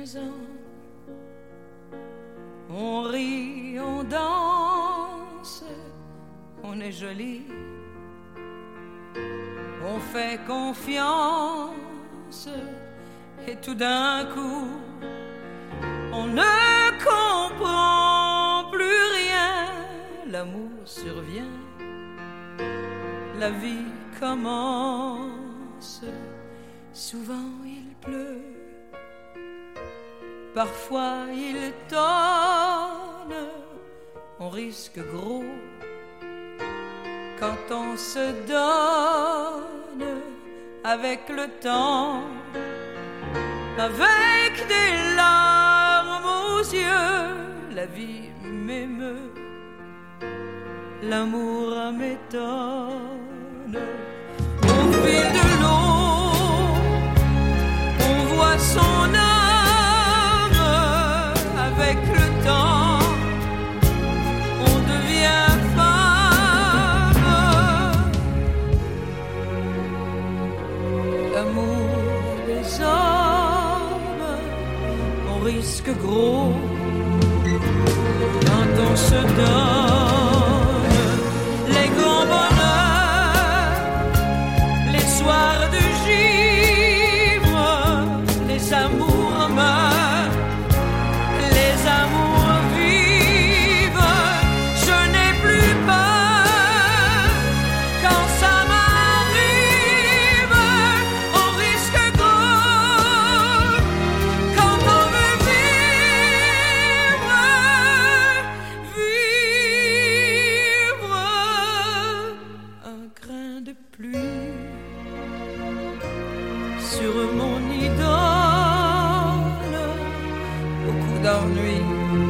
maison. On rit, on danse, on est joli. On fait confiance et tout d'un coup, on ne comprend plus rien. L'amour survient, la vie commence. Souvent il pleut, parfois il tonne. On risque gros quand on se donne avec le temps, avec des larmes aux yeux. La vie m'émeut, l'amour m'étonne. Au fil de l'eau, on voit son âme. Avec le temps, on devient femme. L'amour des hommes, on risque gros quand on se donne. Les grands bonheurs, les soirs de givre, les amours meurent, les amours vivent. Je n'ai plus peur quand ça m'arrive. On risque gros quand on veut vivre. Un grain de pluie sur mon idole, beaucoup d'ennuis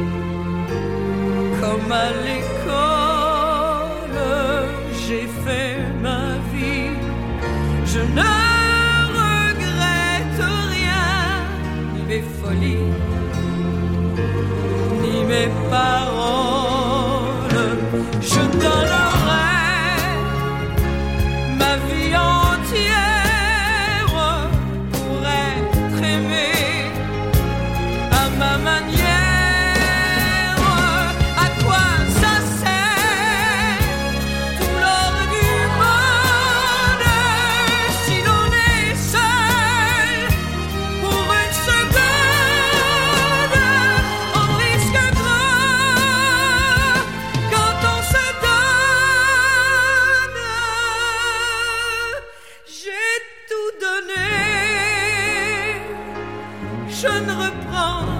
comme à l'école. J'ai fait ma vie, je ne regrette rien, ni mes folies, ni mes paroles. Je donnerai ma vie entière pour être aimé à ma manière. À quoi ça sert tout l'or du monde si l'on est seul pour une seconde? On risque gros quand on se donne. J'ai tout donné, je ne reprends